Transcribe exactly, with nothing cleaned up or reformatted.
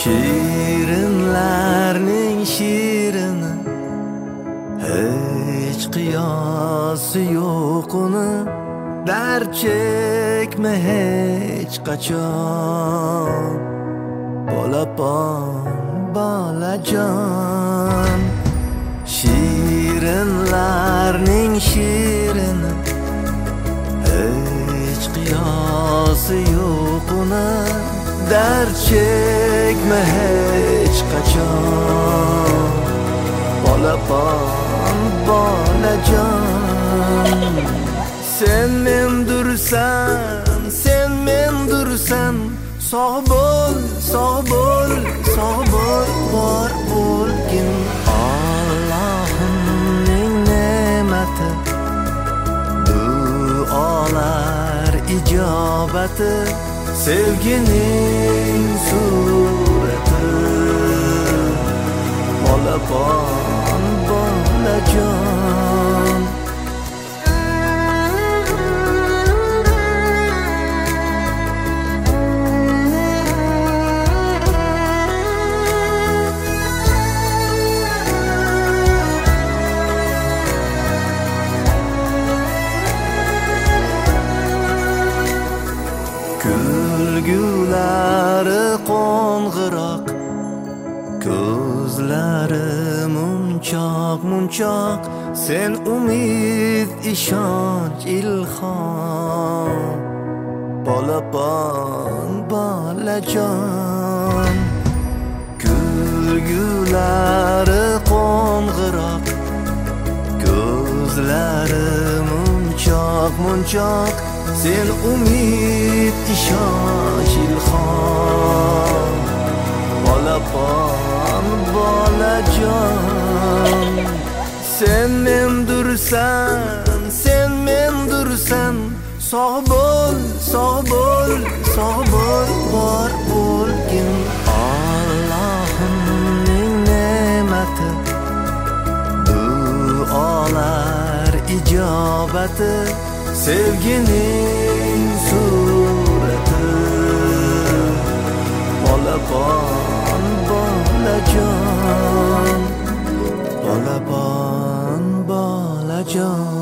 Shirinlarning shirini, hech qiyosi yo'q uni. Dard chekma hech qachon, bolapon bolajon. Shirinlarning shirini, hech qiyosi yo'q uni. Dard chekma hech qachon, bolapon bolajon. Sen mendursan, sen mendursan, sog' bo'l, sog' bo'l, sog' bo'l, bor bo'lgin. Allohimning ne'mati, duolar ijobati, sevgining surati, bolapon bolajon. Kulgulari qo'ng'iroq, ko'zlari munchoq munchoq. Sen umid, ishonch, ilhom, bolapon bolajon. Kulgulari qo'ng'iroq, ko'zlari munchoq munchoq. Sen umid, ishonch, ilhom, bolapon bolajon. Sen mendursan, sen mendursan, sog' bo'l, sog' bo'l, sog' bo'l, bor bo'lgin. Allohimning ne'mati, duolar ijobati, sevgining surati, bolapon bolajon, bolapon bolajon.